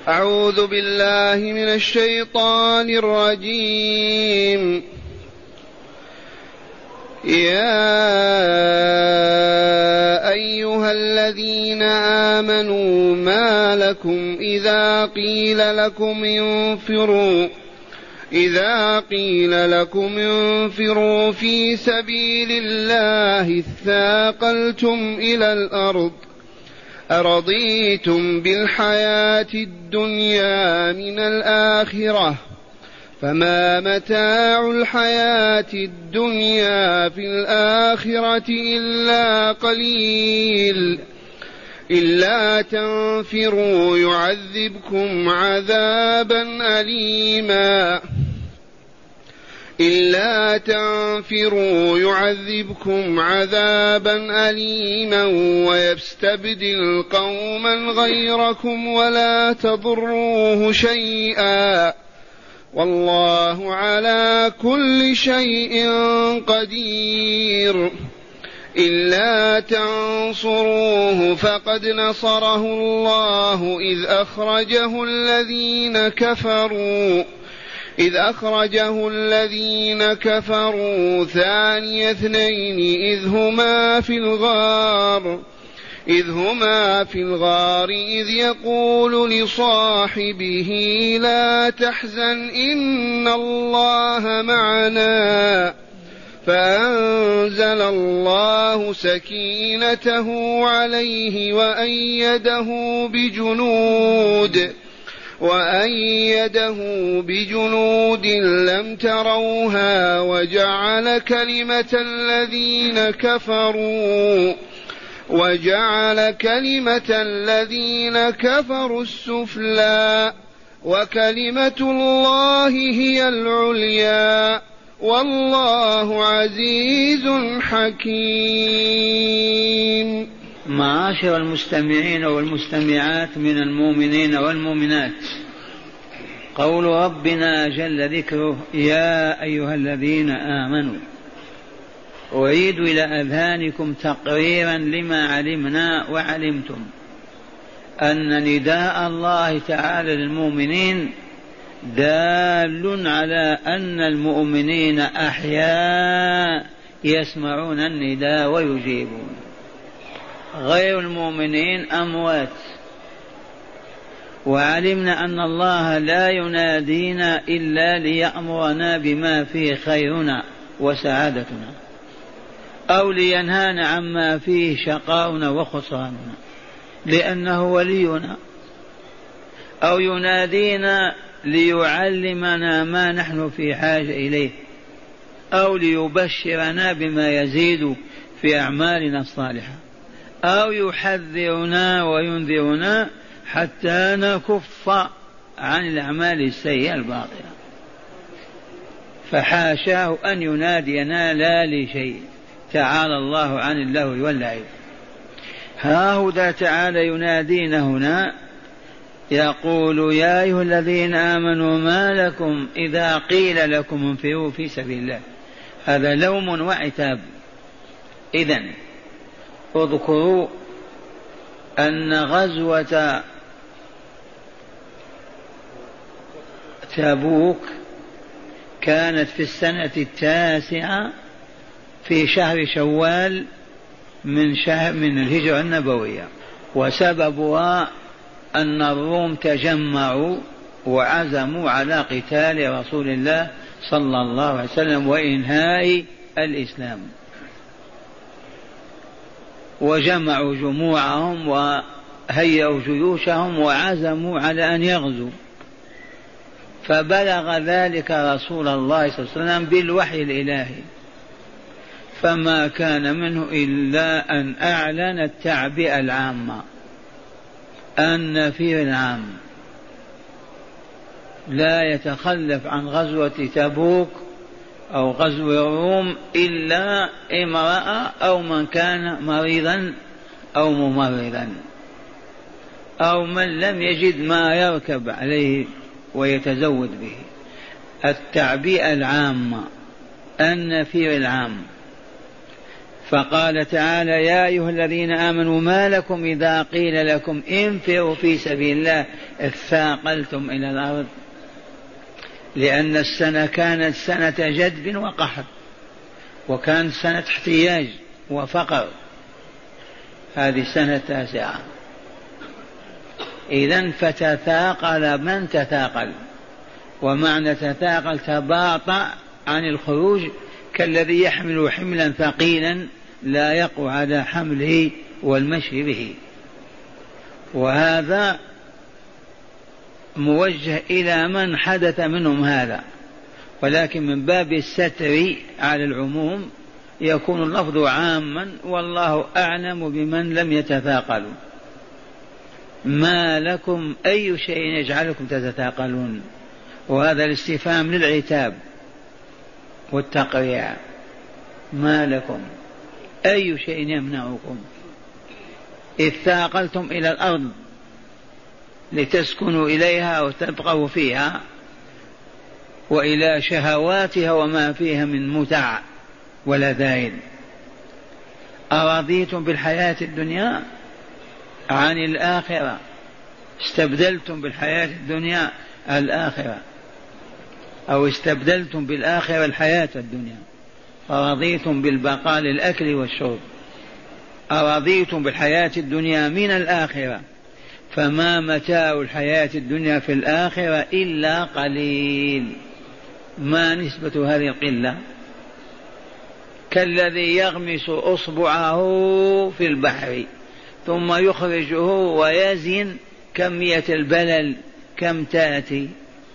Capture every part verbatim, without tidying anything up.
أعوذ بالله من الشيطان الرجيم. يا أيها الذين آمنوا ما لكم إذا قيل لكم انفروا إذا قيل لكم انفروا في سبيل الله اثاقلتم إلى الأرض أرضيتم بالحياة الدنيا من الآخرة فما متاع الحياة الدنيا في الآخرة إلا قليل إلا تنفروا يعذبكم عذابا أليما إلا تنفروا يعذبكم عذابا أليما ويستبدل قوما غيركم ولا تضروه شيئا والله على كل شيء قدير. إلا تنصروه فقد نصره الله إذ أخرجه الذين كفروا إذ أخرجه الذين كفروا ثاني اثنين إذ هما في الغار إذ هما في الغار إذ يقول لصاحبه لا تحزن إن الله معنا فأنزل الله سكينته عليه وأيده بجنود وأيده بجنود لم تروها وجعل كلمة الذين كفروا وجعل كلمة الذين كفروا السفلى وكلمة الله هي العليا والله عزيز حكيم. معاشر المستمعين والمستمعات من المؤمنين والمؤمنات، قول ربنا جل ذكره يا أيها الذين آمنوا أعيد إلى أذهانكم تقريرا لما علمنا وعلمتم أن نداء الله تعالى للمؤمنين دال على أن المؤمنين أحياء يسمعون النداء ويجيبون، غير المؤمنين أموات. وعلمنا أن الله لا ينادينا إلا ليأمرنا بما فيه خيرنا وسعادتنا أو لينهانا عما فيه شقاؤنا وخسراننا لأنه ولينا، أو ينادينا ليعلمنا ما نحن في حاجة إليه، أو ليبشرنا بما يزيد في أعمالنا الصالحة، أو يحذرنا وينذرنا حتى نكف عن الأعمال السيئة الباطلة. فحاشاه أن ينادينا لا لشيء، تعالى الله عن اللهو واللعب. هاهذا تعالى ينادينا هنا يقول يا أيها الذين آمنوا ما لكم إذا قيل لكم انفروا في سبيل الله. هذا لوم وعتاب. إذن اذكروا أن غزوة تبوك كانت في السنة التاسعة في شهر شوال من شهر من الهجرة النبوية، وسببها أن الروم تجمعوا وعزموا على قتال رسول الله صلى الله عليه وسلم وإنهاء الإسلام، وجمعوا جموعهم وهيئوا جيوشهم وعزموا على أن يغزوا. فبلغ ذلك رسول الله صلى الله عليه وسلم بالوحي الإلهي، فما كان منه إلا أن أعلن التعبئة العامة، النفير العام، لا يتخلف عن غزوة تبوك أو غزو الروم إلا امرأة أو من كان مريضا أو ممرضا أو من لم يجد ما يركب عليه ويتزود به. التعبئة العامة، النفير العام. فقال تعالى يا أيها الذين آمنوا ما لكم إذا قيل لكم انفروا في سبيل الله اثاقلتم إلى الأرض، لأن السنة كانت سنة جدب وقحط، وكانت سنة احتياج وفقر. هذه سنة تاسعة. إذن فتثاقل من تثاقل، ومعنى تثاقل تباطأ عن الخروج، كالذي يحمل حملا ثقيلا لا يقوى على حمله والمشي به. وهذا موجه إلى من حدث منهم هذا، ولكن من باب الستر على العموم يكون اللفظ عاما، والله أعلم بمن لم يتثاقلوا. ما لكم أي شيء يجعلكم تتثاقلون، وهذا الاستفهام للعتاب والتقريع. ما لكم أي شيء يمنعكم إذ ثاقلتم إلى الأرض لتسكنوا إليها وتبقوا فيها، وإلى شهواتها وما فيها من متع ولذائذ. أرضيتم بالحياة الدنيا عن الآخرة، استبدلتم بالحياة الدنيا الآخرة، أو استبدلتم بالآخرة الحياة الدنيا، فرضيتم بالبقاء للأكل والشرب. أرضيتم بالحياة الدنيا من الآخرة، فما متاع الحياة الدنيا في الآخرة إلا قليل. ما نسبة هذه القلة؟ كالذي يغمس أصبعه في البحر ثم يخرجه ويزن كمية البلل كم تأتي.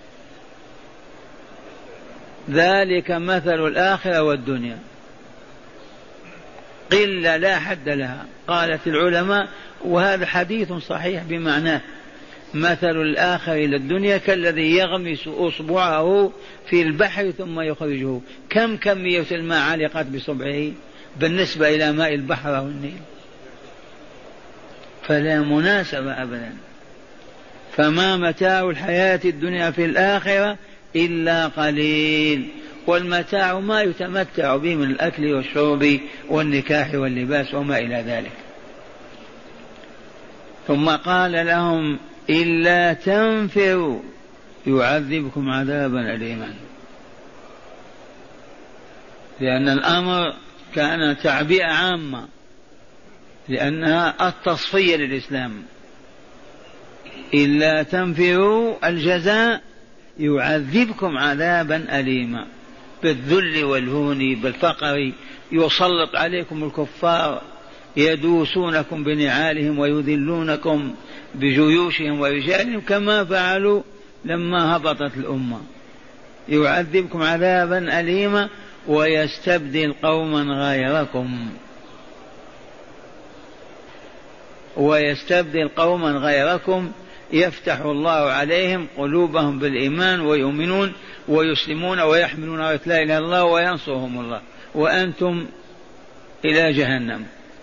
ذلك مثل الآخرة والدنيا، قلة لا حد لها. قالت العلماء، وهذا حديث صحيح بمعناه، مثل الآخرة إلى الدنيا كالذي يغمس أصبعه في البحر ثم يخرجه. كم كمية الماء علقت بصبعه بالنسبة إلى ماء البحر والنيل؟ فلا مناسبة أبدا. فما متاع الحياة الدنيا في الآخرة إلا قليل، والمتاع ما يتمتع به من الأكل والشرب والنكاح واللباس وما إلى ذلك. ثم قال لهم إلا تنفروا يعذبكم عذابا أليما، لأن الأمر كان تعبئة عامة، لأنها التصفية للإسلام. إلا تنفروا الجزاء يعذبكم عذابا أليما، بالذل والهون بالفقر، يسلط عليكم الكفار يدوسونكم بنعالهم ويذلونكم بجيوشهم ورجالهم كما فعلوا لما هبطت الأمة. يعذبكم عذابا أليما ويستبدل قوما غيركم ويستبدل قوما غيركم يفتح الله عليهم قلوبهم بالإيمان ويؤمنون ويسلمون ويحملون راية لا إله إلا الله وينصرهم الله، وأنتم إلى جهنم.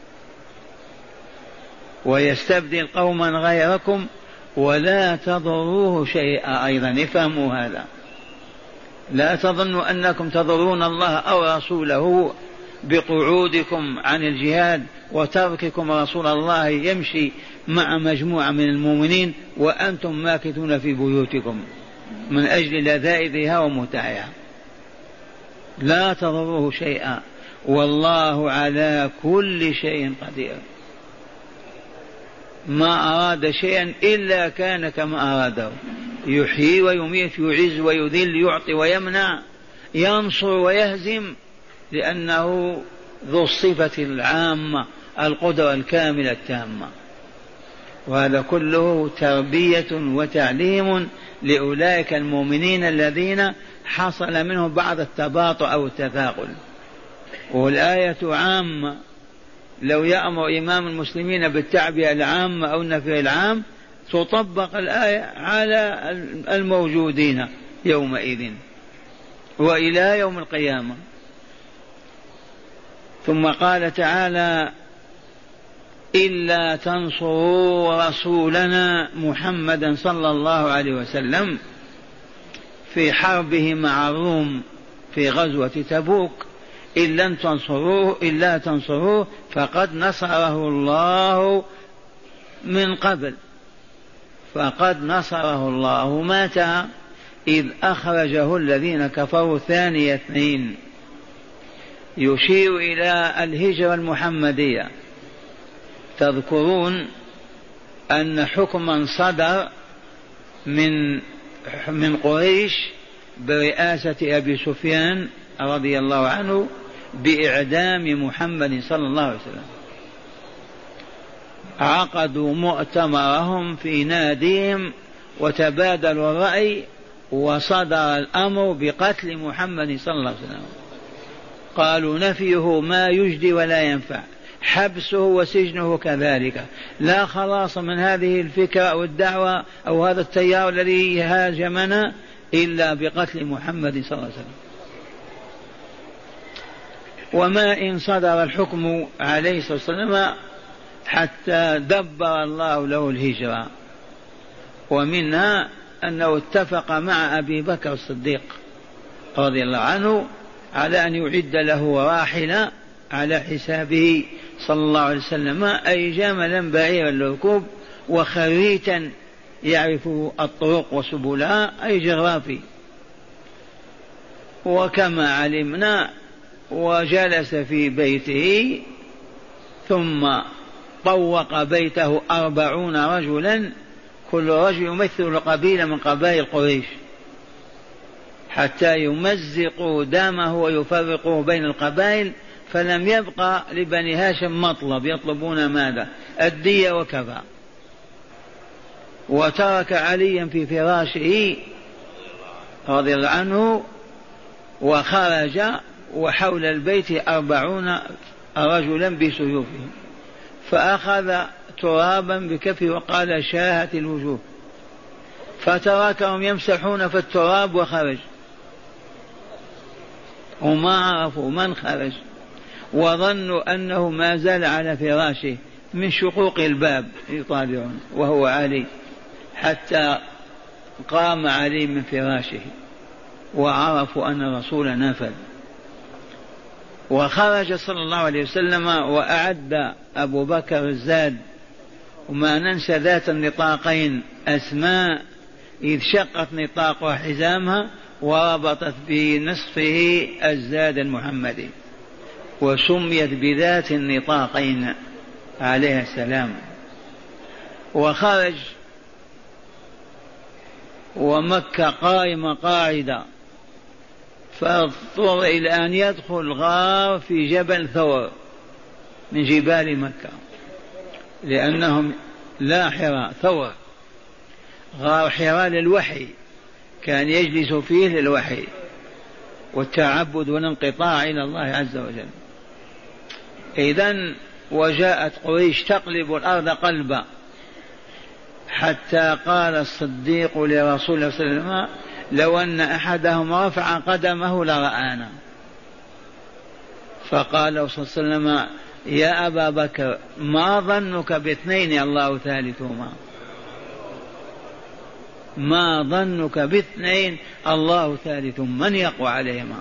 ويستبدل قوما غيركم ولا تضروه شيئا. أيضا افهموا هذا، لا تظنوا أنكم تضرون الله أو رسوله بقعودكم عن الجهاد وترككم رسول الله يمشي مع مجموعة من المؤمنين وأنتم ماكثون في بيوتكم من أجل لذائذها ومتعها. لا تضروه شيئا والله على كل شيء قدير. ما أراد شيئا إلا كان كما أراده، يحيي ويميت، يعز ويذل، يعطي ويمنع، ينصر ويهزم، لأنه ذو الصفة العامة القدرة الكاملة التامة. وهذا كله تربية وتعليم لأولئك المؤمنين الذين حصل منهم بعض التباطؤ أو التثاقل. والآية عامة، لو يأمر إمام المسلمين بالتعبئة العامة أو النفي العام تطبق الآية على الموجودين يومئذ وإلى يوم القيامة. ثم قال تعالى إلا تنصروا رسولنا محمدا صلى الله عليه وسلم في حربه مع الروم في غزوة تبوك، إن لم تنصروه إلا تنصروه فقد نصره الله من قبل. فقد نصره الله متى؟ إذ أخرجه الذين كفروا ثاني اثنين. يشير إلى الهجرة المحمدية. تذكرون أن حكما صدر من من قريش برئاسة أبي سفيان رضي الله عنه بإعدام محمد صلى الله عليه وسلم. عقدوا مؤتمرهم في ناديهم وتبادلوا الرأي وصدر الأمر بقتل محمد صلى الله عليه وسلم. قالوا نفيه ما يجدي ولا ينفع، حبسه وسجنه كذلك، لا خلاص من هذه الفكرة أو الدعوة أو هذا التيار الذي هاجمنا إلا بقتل محمد صلى الله عليه وسلم. وما إن صدر الحكم عليه الصلاة والسلام حتى دبر الله له الهجرة. ومنها أنه اتفق مع أبي بكر الصديق رضي الله عنه على أن يعد له راحلة على حسابه صلى الله عليه وسلم، أي جملا بعيرا للركوب وخريتا يعرف الطرق وسبلها، أي جغرافي. وكما علمنا وجلس في بيته ثم طوق بيته أربعون رجلا كل رجل يمثل قبيلة من قبائل قريش حتى يمزقوا دمه ويفرقوا بين القبائل، فلم يبقى لبني هاشم مطلب يطلبون ماذا؟ الدية وكفى. وترك عليا في فراشه رضي الله عنه وخرج وحول البيت أربعون رجلا بسيوفهم، فأخذ ترابا بكفه وقال شاهت الوجوه، فتركهم يمسحون في التراب وخرج، وما عرفوا من خرج، وظنوا أنه ما زال على فراشه من شقوق الباب يطالعون وهو علي، حتى قام علي من فراشه وعرفوا أن الرسول نفذ. وخرج صلى الله عليه وسلم وأعد أبو بكر الزاد، وما ننسى ذات النطاقين أسماء إذ شقت نطاق حزامها وربطت بنصفه الزاد المحمدي وسميت بذات النطاقين عليه السلام. وخرج ومكة قائمة قاعدة، فاضطر إلى أن يدخل غار في جبل ثور من جبال مكة، لأنهم لا حراء، ثور غار حراء للوحي، كان يجلس فيه للوحي والتعبد والانقطاع إلى الله عز وجل. إذن وجاءت قريش تقلب الأرض قلبا، حتى قال الصديق لرسول الله صلى الله عليه وسلم لو أن أحدهم رفع قدمه لرآنا. فقال صلى الله عليه وسلم يا أبا بكر ما ظنك باثنين الله ثالثهما، ما ظنك باثنين الله ثالث من يقوى عليهما.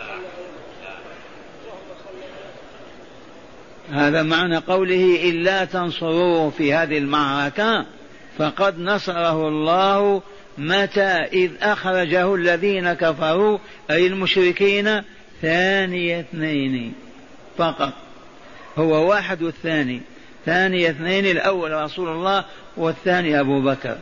هذا معنى قوله إلا تنصروه في هذه المعركة فقد نصره الله متى؟ إذ أخرجه الذين كفروا أي المشركين ثاني اثنين فقط، هو واحد والثاني، ثاني اثنين الأول رسول الله والثاني أبو بكر.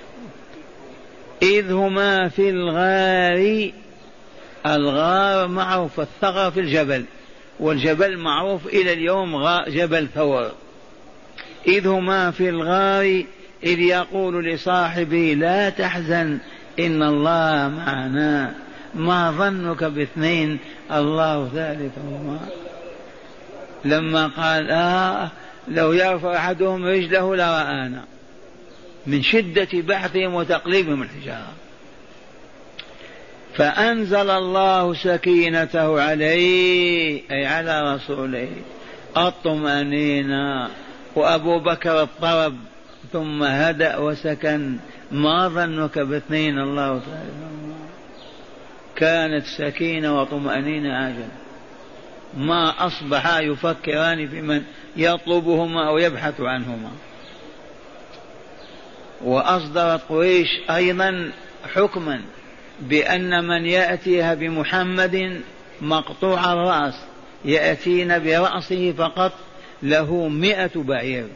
إذ هما في الغار، الغار معروف الثغر في الجبل، والجبل معروف إلى اليوم جبل ثور. إذ هما في الغار إذ يقول لصاحبه لا تحزن إن الله معنا، ما ظنك باثنين الله ثالثهما. لما قال آه لو يرفع أحدهم رجله لرآنا، من شدة بحثهم وتقليبهم الحجارة. فأنزل الله سكينته عليه أي على رسوله الطمأنينة، وأبو بكر اضطرب ثم هدأ وسكن. ما ظنك باثنين الله تعالى. كانت سكينة وطمأنينة عاجل. ما أصبحا يفكران في من يطلبهما أو يبحث عنهما. وأصدرت قريش أيضا حكما بأن من يأتيها بمحمد مقطوع الرأس يأتين برأسه فقط له مئة بعير،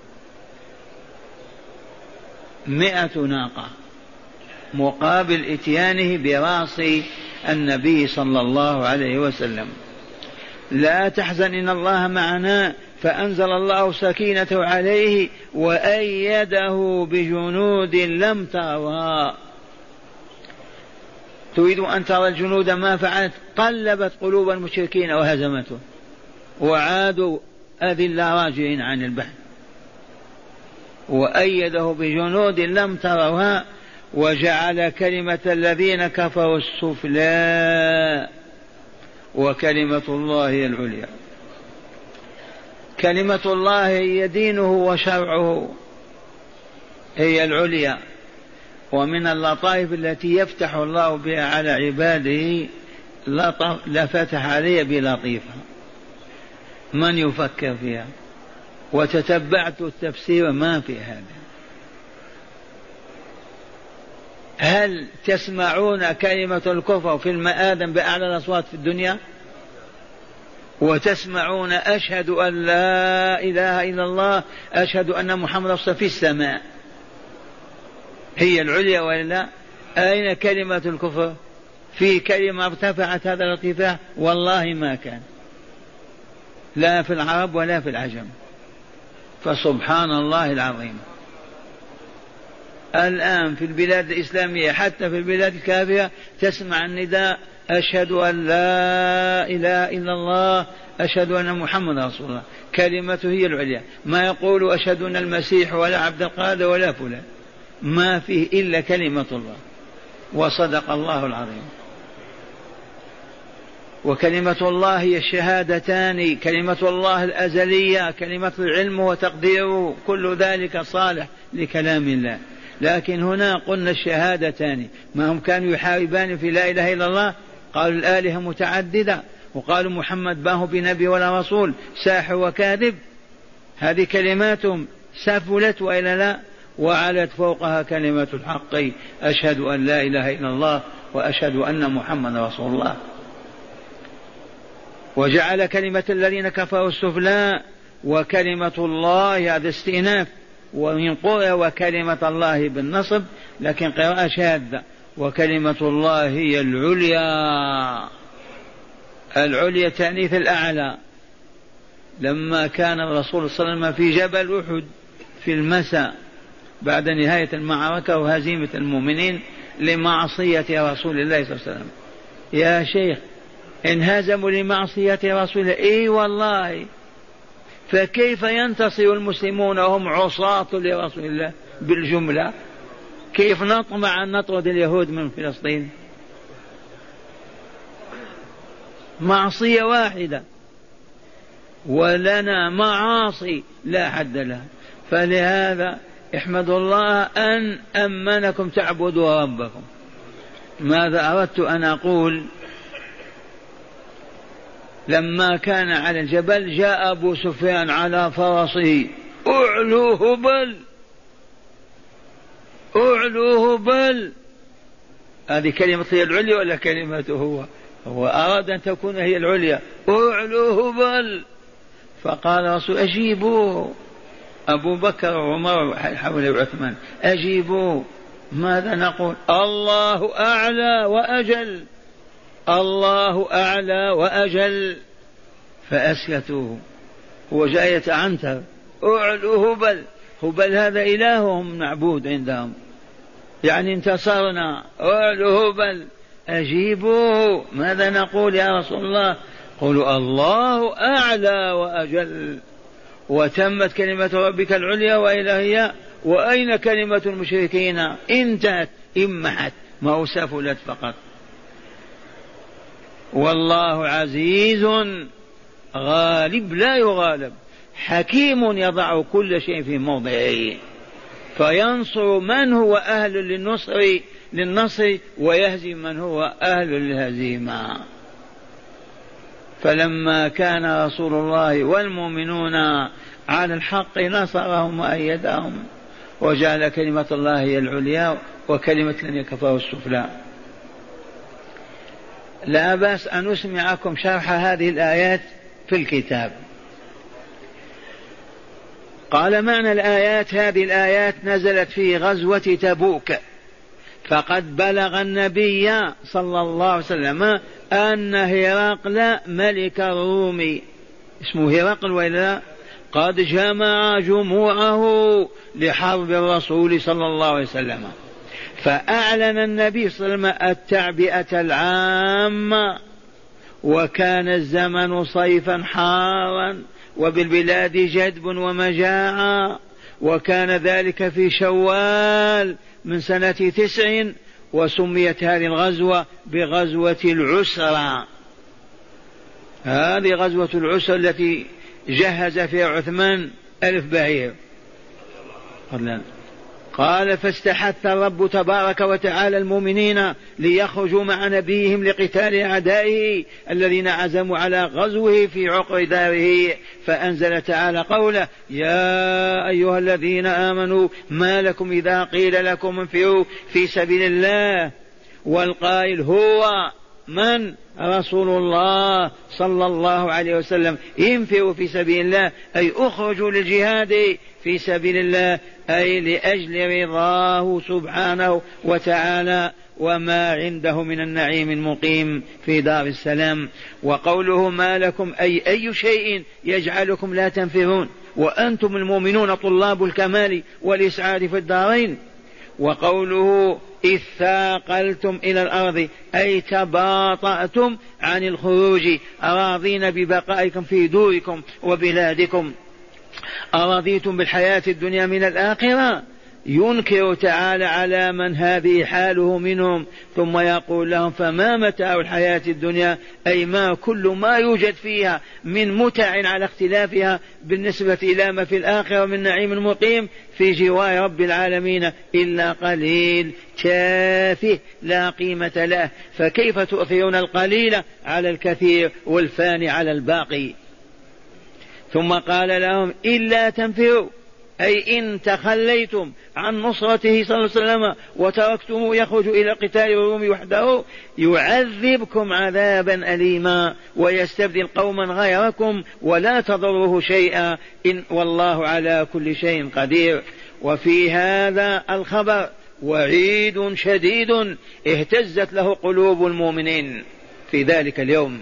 مئة ناقة، مقابل إتيانه برأس النبي صلى الله عليه وسلم. لا تحزن إن الله معنا، فأنزل الله سكينته عليه وأيده بجنود لم تروها. تريد أن ترى الجنود ما فعلت؟ قلبت قلوب المشركين وهزمته وعادوا أذلة راجعين عن البحث. وأيده بجنود لم تروها وجعل كلمة الذين كفروا السفلى وكلمة الله هي العليا. كلمة الله هي دينه وشرعه هي العليا. ومن اللطائف التي يفتح الله بها على عباده لفتح علي بلطيفة من يفكر فيها، وتتبعت التفسير ما في هذا. هل تسمعون كلمة الكفر في المآذن بأعلى الأصوات في الدنيا؟ وتسمعون أشهد أن لا إله إلا الله أشهد أن محمد رسول الله في السماء هي العليا ولا لا؟ أين كلمة الكفر؟ في كلمة ارتفعت هذا الارتفاع؟ والله ما كان، لا في العرب ولا في العجم. فسبحان الله العظيم. الآن في البلاد الإسلامية حتى في البلاد الكافرة تسمع النداء أشهد أن لا إله إلا الله أشهد أن محمد رسول الله، كلمته هي العليا. ما يقول أشهد أن المسيح ولا عبد القادر ولا فلان، ما فيه إلا كلمة الله. وصدق الله العظيم. وكلمة الله هي الشهادتان، كلمة الله الأزلية، كلمة العلم وتقديره، كل ذلك صالح لكلام الله. لكن هنا قلنا الشهادتان، ما هم كانوا يحاربان في لا إله إلا الله، قالوا الآلهة متعددة، وقالوا محمد باه بنبي ولا رسول، ساحر وكاذب. هذه كلماتهم سفلت وإلا لا؟ وعلت فوقها كلمة الحق أشهد أن لا إله إلا الله وأشهد أن محمد رسول الله. وجعل كلمة الذين كفروا السفلى وكلمة الله، هذا استئناف. ومن قرأ وكلمة الله بالنصب، لكن قراءة شاذة، وكلمة الله هي العليا. العليا تأنيث الأعلى. لما كان الرسول صلى الله عليه وسلم في جبل أحد في المساء بعد نهاية المعركة وهزيمة المؤمنين لمعصية رسول الله صلى الله عليه وسلم، يا شيخ انهزموا لمعصية رسول الله، اي والله، فكيف ينتصر المسلمون وهم عصاة لرسول الله بالجملة؟ كيف نطمع أن نطرد اليهود من فلسطين؟ معصية واحدة، ولنا معاصي لا حد لها. فلهذا احمدوا الله أن أمنكم تعبدوا ربكم. ماذا أردت أن أقول؟ لما كان على الجبل جاء أبو سفيان على فرسه، أعلوه بل أعلوه بل. هذه كلمة هي العليا ولا كلمته هو؟ هو أراد أن تكون هي العليا، أعلوه بل. فقال رسول أجيبوه، أبو بكر وعمر حول عثمان، أجيبوه. ماذا نقول؟ الله أعلى وأجل، الله أعلى وأجل. فأسكتوه. هو جاء يتعنتر، أعلو هبل. هبل هذا إلههم معبود عندهم، يعني انتصرنا. أعلو هبل، أجيبوه. ماذا نقول يا رسول الله؟ قولوا الله أعلى وأجل. وتمت كلمة ربك العليا وإلى هي. وأين كلمة المشركين؟ انتهت، امحت، ما سفلت فقط. والله عزيز غالب لا يغالب، حكيم يضع كل شيء في موضعه، فينصر من هو أهل للنصر للنصر ويهزم من هو أهل للهزيمة. فلما كان رسول الله والمؤمنون على الحق نصرهم وأيدهم وجعل كلمة الله هي العليا وكلمة الذين كفروا السفلى. لا بأس أن أسمعكم شرح هذه الآيات في الكتاب. قال معنى الآيات: هذه الآيات نزلت في غزوة تبوك، فقد بلغ النبي صلى الله عليه وسلم أن هرقل ملك الروم، اسمه هرقل وإلا قد جمع جموعه لحرب الرسول صلى الله عليه وسلم، فأعلن النبي صلى الله عليه وسلم التعبئة العامة، وكان الزمن صيفا حارا وبالبلاد جدب ومجاعة، وكان ذلك في شوال من سنة تسع، وسميت هذه الغزوة بغزوة العسرة. هذه غزوة العسرة التي جهز فيها عثمان ألف بعير. قال: فاستحث الرب تبارك وتعالى المؤمنين ليخرجوا مع نبيهم لقتال أعدائه الذين عزموا على غزوه في عقر داره، فأنزل تعالى قوله: يا أيها الذين آمنوا ما لكم إذا قيل لكم انفروا في سبيل الله، والقائل هو من؟ رسول الله صلى الله عليه وسلم. انفروا في سبيل الله أي اخرجوا للجهاد في سبيل الله، أي لأجل رضاه سبحانه وتعالى وما عنده من النعيم المقيم في دار السلام. وقوله ما لكم أي أي شيء يجعلكم لا تنفرون وأنتم المؤمنون طلاب الكمال والإسعاد في الدارين. وقوله إذ ثاقلتم إلى الأرض أي تباطأتم عن الخروج، أراضين ببقائكم في دوركم وبلادكم، أرضيتم بالحياة الدنيا من الآخرة. ينكر تعالى على من هذه حاله منهم، ثم يقول لهم: فما متاع الحياة الدنيا، أي ما كل ما يوجد فيها من متع على اختلافها بالنسبة إلى ما في الآخرة من نعيم مقيم في جوار رب العالمين إلا قليل تافه لا قيمة له، فكيف تؤثرون القليل على الكثير والفاني على الباقي؟ ثم قال لهم: إلا تنفروا أي إن تخليتم عن نصرته صلى الله عليه وسلم وتركتموه يخرج إلى قتال الروم وحده يعذبكم عذابا أليما ويستبدل قوما غيركم ولا تضره شيئا إن والله على كل شيء قدير. وفي هذا الخبر وعيد شديد اهتزت له قلوب المؤمنين في ذلك اليوم.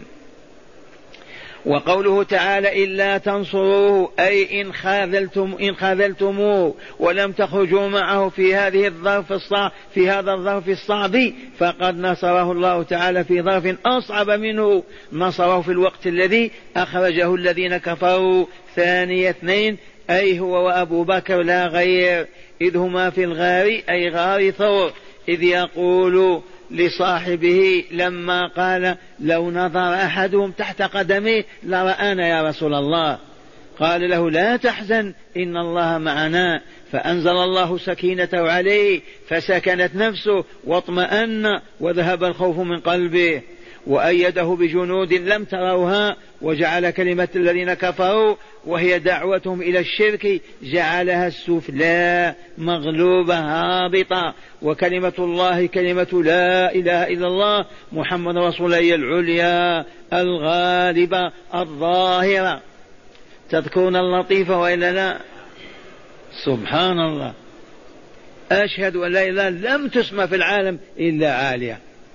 وقوله تعالى: إلا تنصروه أي إن خاذلتم إن خاذلتموه ولم تخرجوا معه في هذه الظرف الصعب في هذا الظرف الصعب فقد نصره الله تعالى في ظرف أصعب منه، نصره في الوقت الذي أخرجه الذين كفروا ثاني اثنين، أي هو وأبو بكر لا غير، إذ هما في الغار أي غار ثور، إذ يقول لصاحبه لما قال: لو نظر أحدهم تحت قدميه لرآنا يا رسول الله، قال له: لا تحزن إن الله معنا، فأنزل الله سكينته عليه فسكنت نفسه واطمأن وذهب الخوف من قلبه، وأيده بجنود لم تروها، وجعل كلمة الذين كفروا وهي دعوتهم إلى الشرك جعلها السفلى مغلوبة هابطة، وكلمة الله كلمة لا إله إلا الله محمد رسول الله العليا الغالبة الظاهرة. تذكرون اللطيفة وإلا لا؟ سبحان الله، أشهد أن لا إله لم تسمى في العالم إلا عالية.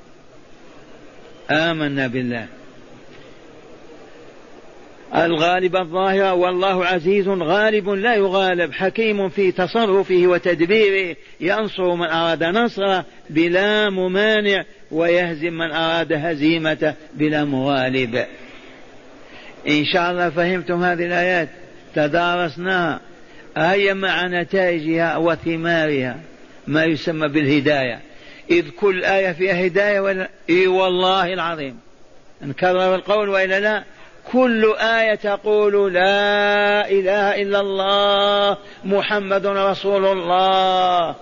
آمنا بالله الغالب الظاهرة، والله عزيز غالب لا يغالب، حكيم في تصرفه وتدبيره، ينصر من أراد نصره بلا ممانع ويهزم من أراد هزيمته بلا مغالب. إن شاء الله فهمتم هذه الآيات تدارسناها، هي مع نتائجها وثمارها ما يسمى بالهداية، إذ كل آية فيها هداية ولا إيه؟ والله العظيم نكرر القول وإلا لا؟ كل آية تقول لا إله إلا الله محمد رسول الله.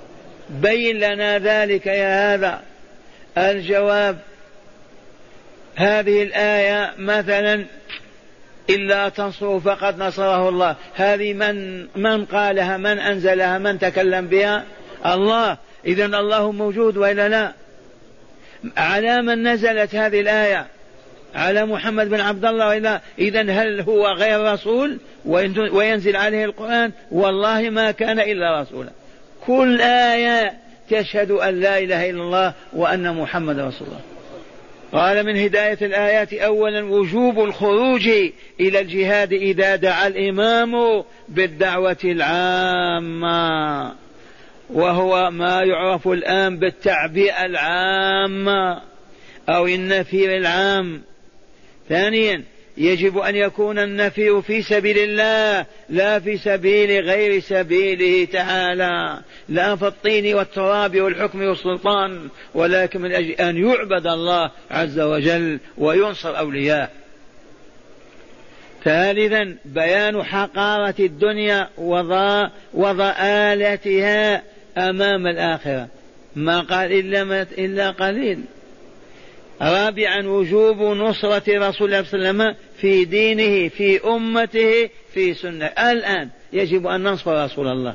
بين لنا ذلك يا هذا. الجواب: هذه الآية مثلا إلا تنصروا فقد نصره الله، هذه من من قالها؟ من أنزلها؟ من تكلم بها؟ الله. إذن الله موجود وإلا لا؟ على من نزلت هذه الآية؟ على محمد بن عبد الله وإلا؟ إذن هل هو غير رسول وينزل عليه القرآن؟ والله ما كان إلا رسولا. كل آية تشهد أن لا إله إلا الله وأن محمد رسول الله. قال من هداية الآيات أولا وجوب الخروج إلى الجهاد إذا دعا الإمام بالدعوة العامة، وهو ما يعرف الآن بالتعبئة العامة أو النفير العام. ثانيا يجب أن يكون النفير في سبيل الله لا في سبيل غير سبيله تعالى، لا في الطين والتراب والحكم والسلطان، ولكن من أجل أن يعبد الله عز وجل وينصر أولياءه. ثالثا بيان حقارة الدنيا وضآلتها أمام الآخرة، ما قال إلا, إلا قليل. رابعا وجوب نصرة رسول الله صلى الله عليه وسلم في دينه في أمته في سنة. الآن يجب أن ننصر رسول الله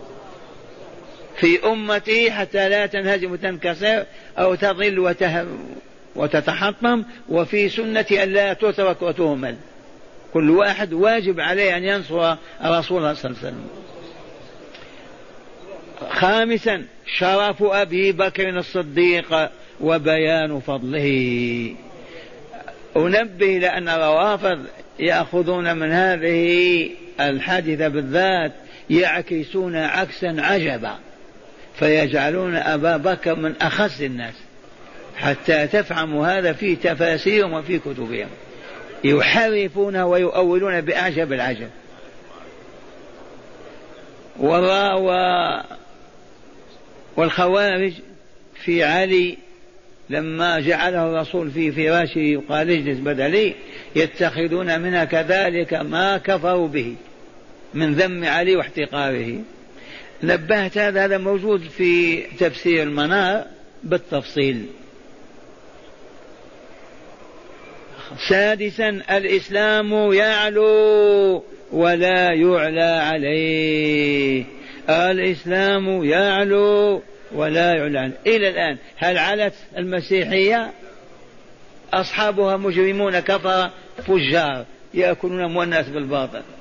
في أمته حتى لا تنهزم وتنكسر أو تضل وتتحطم، وفي سنة أن لا تترك وتهمل. كل واحد واجب عليه أن ينصر رسول الله صلى الله عليه وسلم. خامسا شرف أبي بكر الصديق وبيان فضله. أنبه لأن الروافض يأخذون من هذه الحادثة بالذات يعكسون عكسا عجبا، فيجعلون أبا بكر من أخص الناس، حتى تفهموا هذا في تفاسيرهم وفي كتبهم، يحرفون ويؤولون بأعجب العجب. والخوارج في علي لما جعله الرسول في فراشه وقال اجلس بدلي، يتخذون منها كذلك ما كفروا به من ذم علي واحتقاره. نبهت هذا هذا موجود في تفسير المنار بالتفصيل. سادسا الإسلام يعلو ولا يعلى عليه. الإسلام يعلو ولا يعلى عليه. إلى الآن هل علت المسيحية؟ أصحابها مجرمون كفر فجار يأكلون أموال الناس بالباطل.